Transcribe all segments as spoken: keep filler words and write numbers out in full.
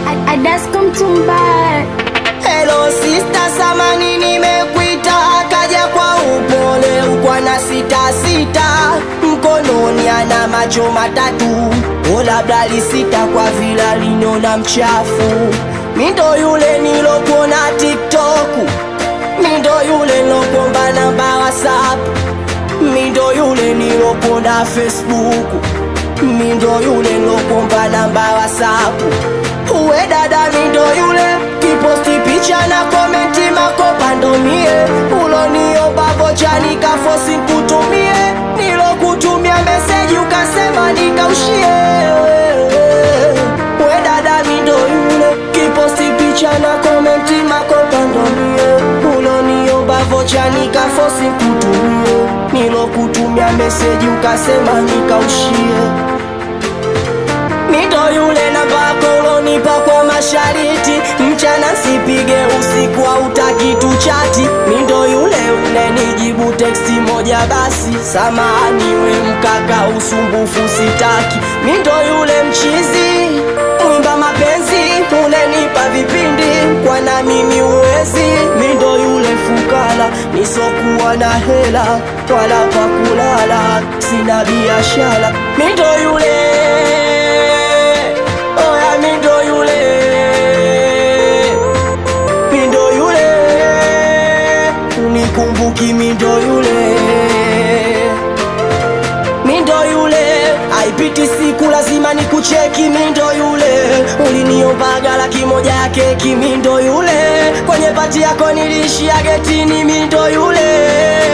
Adasko Mtumba. Hello sister, samani nimekuita, akaja kwa upole ukwa na sita sita, mkononi ana macho matatu, o labda lisita kwa vila linona mchafu. Mindo yule nilokuona TikTok, mindo yule nilokuomba namba WhatsApp, mindo yule nilokuona Facebook, mindo yule nilokuomba namba WhatsApp. Uwe dada mindo yule, kiposti picha na komenti makopa ndo mie, uloniomba vocha nikafosi kutumie, nilokutumia meseji ukasema nikaushie. Uwe dada mindo yule, kiposti picha na komenti makopa ndo mie, uloniomba vocha nikafosi kutumie, nilokutumia meseji ukasema nikaushie. Mindo yule nambako ulonipa kwa mashariti, mchana sipige usiku hautaki tuchati. Mindo yule unenijibu teksti moja basi, samahani we mkaka usumbufu sitaki. Mindo yule mchizi, mwimba mapenzi, unenipa vipindi kwa na mimi uwezi. Mindo yule fukara, nisokuwa na hela wala pa kulala, sina biashara. Mindo yule mindo yule, mindo yule, unikumbuki mindo yule, mindo yule, haipiti siku lazima nikucheki mindo yule, uliniombaga laki moja ya keki mindo yule, kwenye pati yako nilishia getini mindo yule,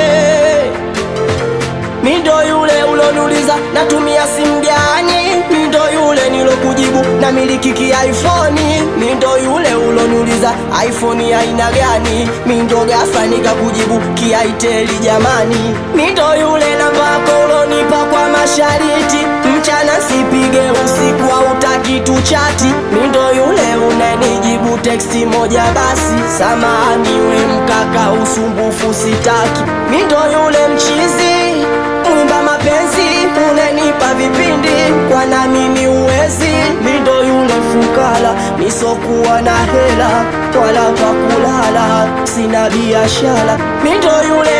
mindo yule uloniuliza natumia simu gani, mindo yule nilokujibu na miliki ki iPhone, mindo yule uloniuliza iPhone ya aina gani, mindo gafa nikakujibu ki Itel jamani. Mindo yule nambako ulonipa kwa mashariti, mchana sipige usiku hautaki tuchati. Mindo yule unanijibu teksti moja basi, samahani we mkaka usumbufu sitaki. Mindo yule mchizi, mwimba mapenzi, unenipa vipindi kwa na mimi uwezi. Mindo yule fukara, nisokuwa na hela wala pa kulala, sina biashara. Mindo yule,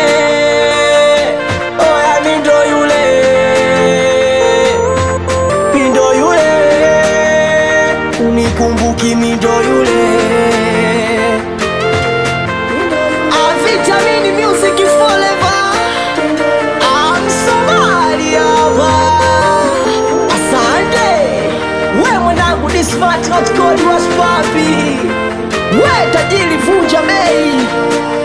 oya mindo yule, mindo yule, unikumbuki mindo yule. Vitamini music forever. I'm Somalia. Asante. We mwanangu this smart not called was papi. We tajiri vunja bei.